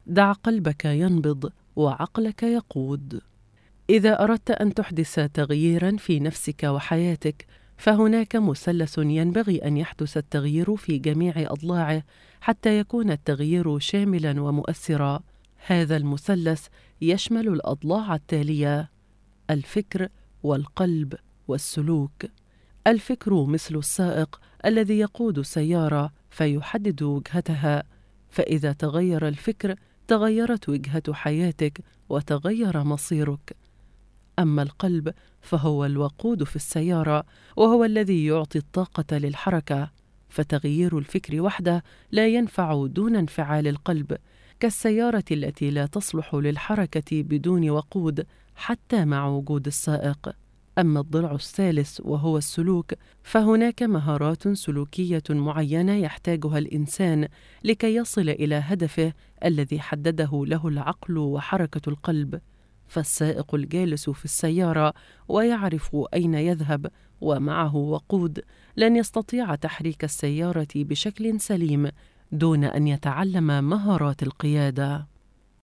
دع قلبك ينبض وعقلك يقود. إذا أردت أن تحدث تغييراً في نفسك وحياتك، فهناك مثلث ينبغي أن يحدث التغيير في جميع أضلاعه حتى يكون التغيير شاملاً ومؤثراً. هذا المثلث يشمل الأضلاع التالية: الفكر والقلب والسلوك. الفكر مثل السائق الذي يقود السيارة فيحدد وجهتها، فإذا تغير الفكر تغيرت وجهة حياتك وتغير مصيرك. أما القلب فهو الوقود في السيارة، وهو الذي يعطي الطاقة للحركة، فتغيير الفكر وحده لا ينفع دون انفعال القلب، كالسيارة التي لا تصلح للحركة بدون وقود حتى مع وجود السائق. أما الضلع الثالث وهو السلوك، فهناك مهارات سلوكية معينة يحتاجها الإنسان لكي يصل إلى هدفه الذي حدده له العقل وحركة القلب. فالسائق الجالس في السيارة ويعرف أين يذهب ومعه وقود لن يستطيع تحريك السيارة بشكل سليم دون أن يتعلم مهارات القيادة.